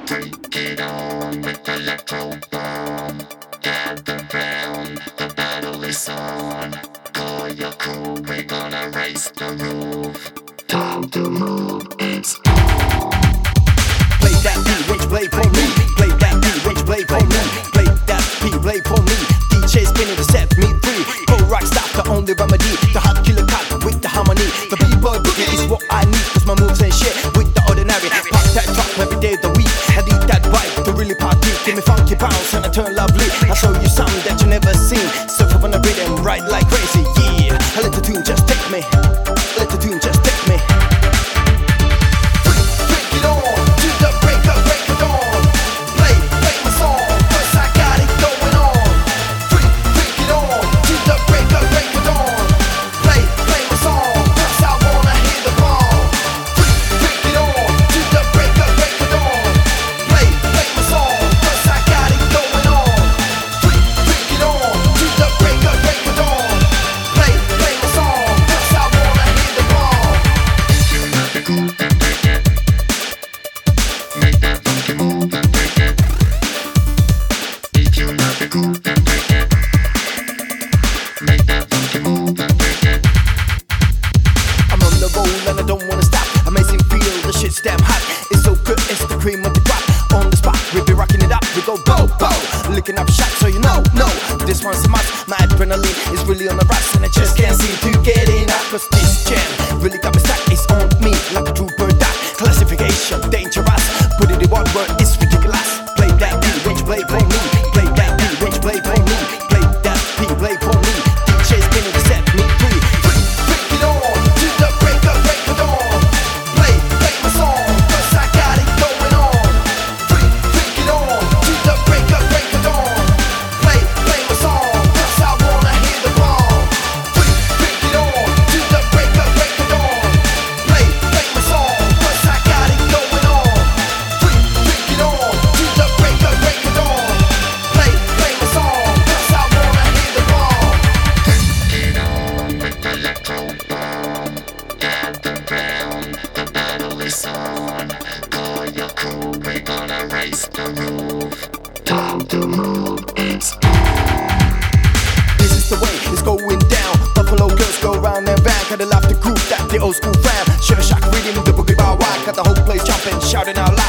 Freak it on with electro bomb. Gather round, the battle is on. Call your crew, we're gonna raise the roof. Time to move, it's on. Play that beat, when you play for me. Play that beat, when you play for me. Play that beat, play for me. DJ spinning to set me free. Pro rock stop, the only remedy. The hot killer cut with the harmony. The b-boy boogie is what I need, cause my moves ain't shit with the ordinary. Pop that drop every day of the week. I need that vibe to really party. Give me funky bounce and I turn lovely. I'll show you something that you never seen. Surf up on the rhythm, ride like crazy, yeah. I let the tune just take me. Let the tune just take me. I'm on the roll and I don't wanna stop. Amazing feel, the shit's damn hot. It's so good, it's the cream of the crop. On the spot, we be rocking it up. We go bow, bow, licking up shots, so you know, no. This one's a must. My adrenaline is really on the rise, and I just can't seem to get enough. Cause this jam really got me stuck. It's on me like a true bird dot. Classification, dangerous. Put it in one word, it's ridiculous. Play that beat, when you play for me. Play that beat, when you play for me. Play that beat, play for me. DJ spinning to set me free. Call your crew, we're gonna raise the roof. Time to move, it's on. This is the way it's going down. Buffalo girls go round and round. Gotta love the groove that the old school fam. Sure shock rhythm, the boogie bow wow. Got the whole place jumping, shouting out loud.